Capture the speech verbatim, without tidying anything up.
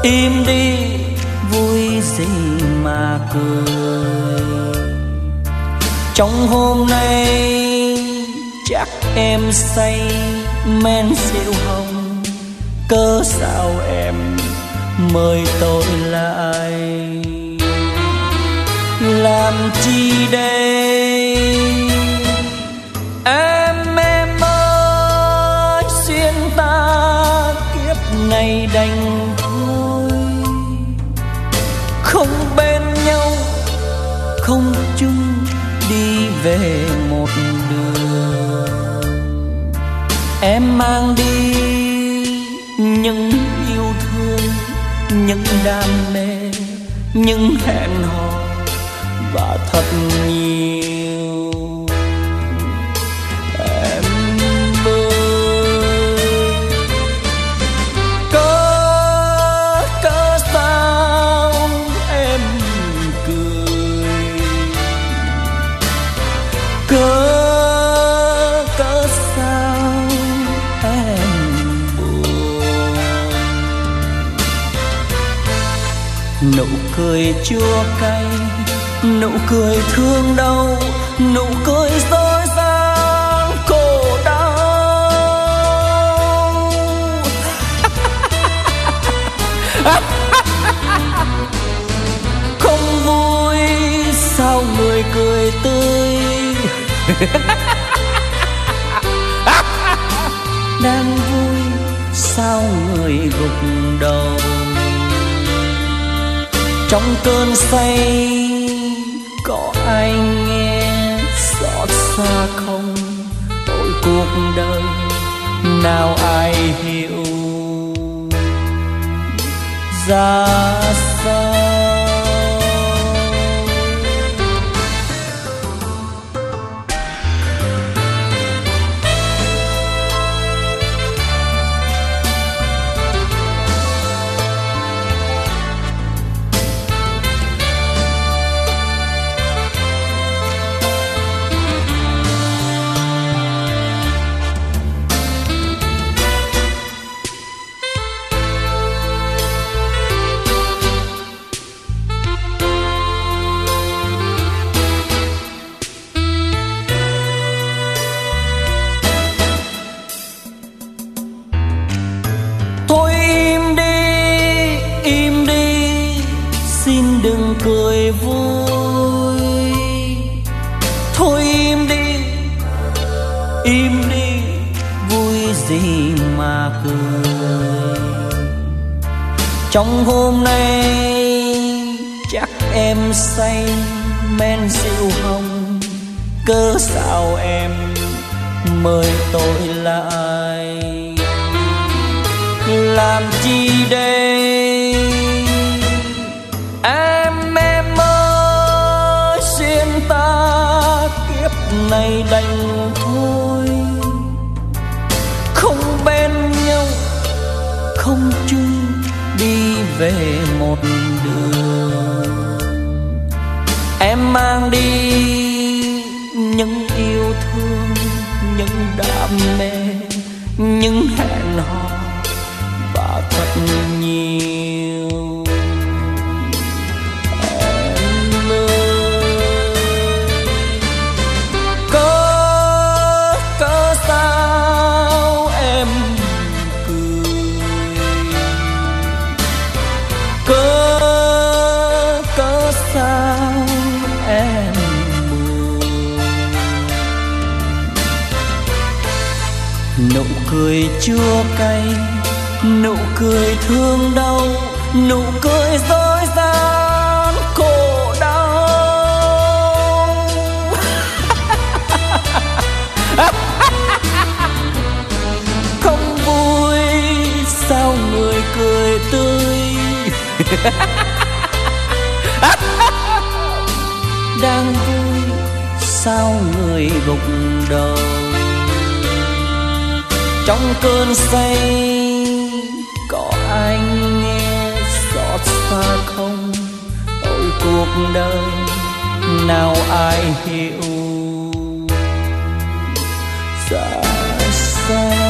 im đi, vui gì mà cười. Trong hôm nay chắc em say men rượu hồng, cớ sao em mời tôi lại. Làm chi đây em em ơi, duyên ta kiếp này đành thôi. Không bên nhau, không chung đi về một đường. Em mang đi những yêu thương, những đam mê, những hẹn hò và thật nhiều. Em ơi, cớ cớ sao em cười, cớ cớ sao em buồn. Nụ cười chua cay, nụ cười thương đau, nụ cười dối gian khổ đau. Không vui sao người cười tươi. Đang vui sao người gục đầu. Trong cơn say có ai nghe xót xa không? Ôi cuộc đời nào ai hiểu ra sao? Xin đừng cười vui, thôi im đi, im đi, vui gì mà cười. Trong hôm nay chắc em say men rượu hồng, cớ sao em mời tôi lại. Làm chi đây em em ơi, duyên ta kiếp này đành thôi. Không bên nhau, không chung đi về một đường. Em mang đi những yêu thương, những đam mê, những hẹn hò và thật nhiều. Nụ cười chua cay, nụ cười thương đau, nụ cười dối gian khổ đau. Không vui sao người cười tươi. Đang vui sao người gục đầu. Trong cơn say có ai nghe xót xa không? Ôi cuộc đời nào ai hiểu ra sao?